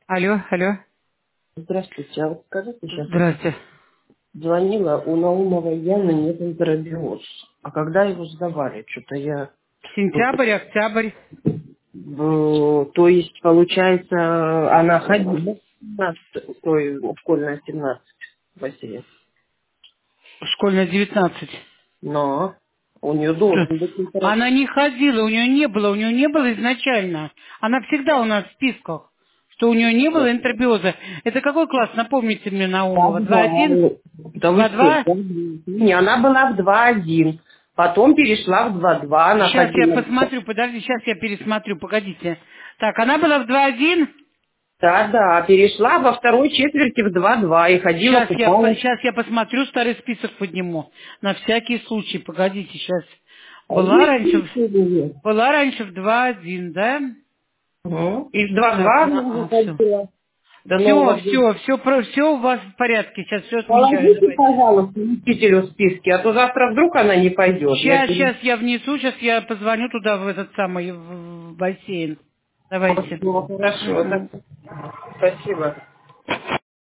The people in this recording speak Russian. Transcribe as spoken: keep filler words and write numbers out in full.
Алло, алло. Здравствуйте, а вот скажите сейчас, Здрасте. звонила, у Наумовой Яны нет энтеробиоз. А когда его сдавали? Что-то я... вот, Сентябрь, октябрь. э, то есть, получается, она ходила семнадцать, ой, школьная семнадцать в бассейн. Школьная девятнадцать. Но у нее Да. должен быть энтеробиоз. Она не ходила, у нее не было, у нее не было изначально. Она всегда у нас в списках, что у нее не было энтеробиоза. Это какой класс? Напомните мне, Наумова. два один? Да вы что? два два? Не, она была в два один, потом перешла в два два, она Сейчас я ходила. посмотрю, подожди, сейчас я пересмотрю, погодите. Так, она была в два один? Да, да, перешла во второй четверти в два-два и ходила, Сейчас я, по- купалась. сейчас я посмотрю, старый список подниму. На всякий случай, погодите, сейчас. А Была есть раньше, в- ли? была раньше в два один, да? Угу. И в Так, два-два на, она а, все. выходила до Все, Нового года. все, все, про, все у вас в порядке. Сейчас все отмечаю, Положите, давайте. пожалуйста, учителю в списке, а то завтра вдруг она не пойдет. Я Сейчас, перед- сейчас я внесу, сейчас я позвоню туда, в этот самый, в, в бассейн. Давайте. Ну, хорошо, Мгм. так. Спасибо.